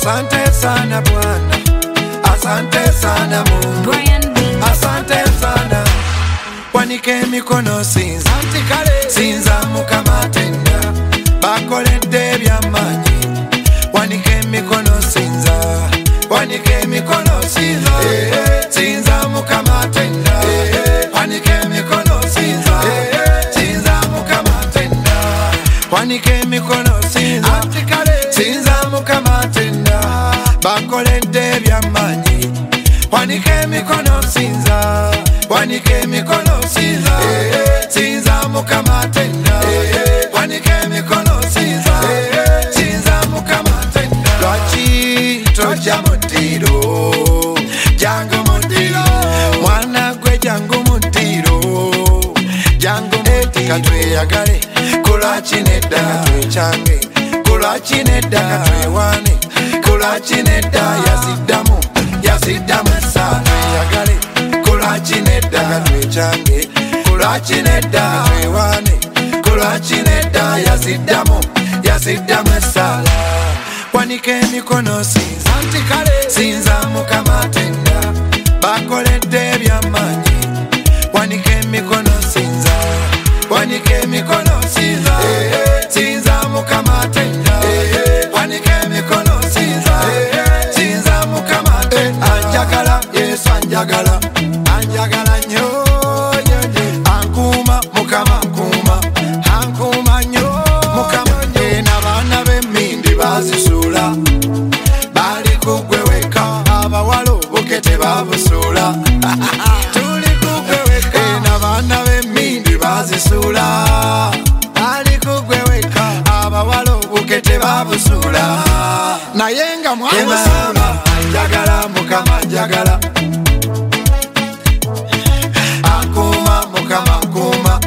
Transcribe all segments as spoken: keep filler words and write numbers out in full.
Asante sana Bwana, asante sana Mungu, asante sana. Wanike mikono sinza, sinza Mukama tenda, bakoledde by'amaanyi. Wanike mikono sinza, wanike mikono sinza, sinza Mukama tenda, wanike mikono sinza, sinza Mukama tenda, wanike mikono sinza, sinza Mukama tenda, bakoledde by'amaanyi. Wanike mikono sinza, wanike mikono sinza, sinza Mukama tenda, wanike mikono sinza, sinza Mukama tenda. Lwaki tojja mutiro, jangu mutiro, mwana gwe jangu mutiro, jangu mutiro. Katweyagale, kulwaki nedda katwechange, kulwaki nedda katwewane, kulwaki nedda yaziddamu, yaziddamu sana yagale. Kulwaki nedda katwechange, kulwaki nedda katwewane, kulwaki nedda yaziddamu, yaziddamu sala. Wanike mikono sinza, sinza Mukama tenda, bakoledde by'amaanyi. Wanike mikono sinza, wanike mikono sinza, sinza Mukama tenda, wanike mikono sinza, sinza Mukama tenda. Anjagala Yesu anjagala, anjagala nnyo, ankuma Mukama ankuma, ankuma nnyo Mukama. N'abaana b'emmindi bazisuula, bali kugwe weka, abawala obuke tebabusuula. Tuli kugwe weka, n'abaana b'emmindi bazisuula, bali kugwe weka, abawala obuke tebabusuula. Naye nga mwabusuula, anjagala Mukama anjagala, ankuma Mukama ankuma.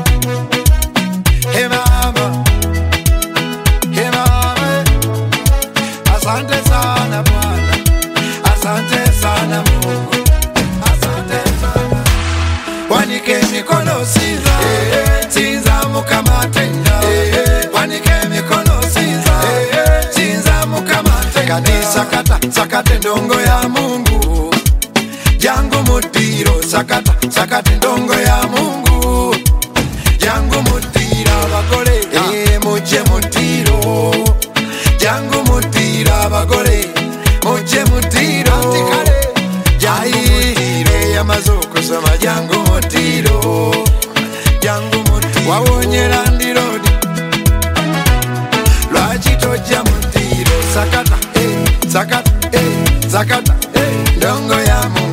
Hey mama, hey mama, asante sana Bwana, asante sana Mungu, asante sana. Wanike mikono sinza, sinza Mukama tenda, wanike mikono sinza, sinza Mukama tenda. Kati sakata, sakata ndongo ya Mungu, jangu mutiro, sakata, sakata ndongo ya Mungu, jangu mutira abagole, eh muje mutiro, jangu mutira abagole, muje mutiro, jangu mutiro, yamaze okusoma jangu mutiro, jangu mutiro. Wawonyera ndi road, lwaki tojja mutiro, sakata, eh sakata, eh sakata, eh ndongo ya Mungu.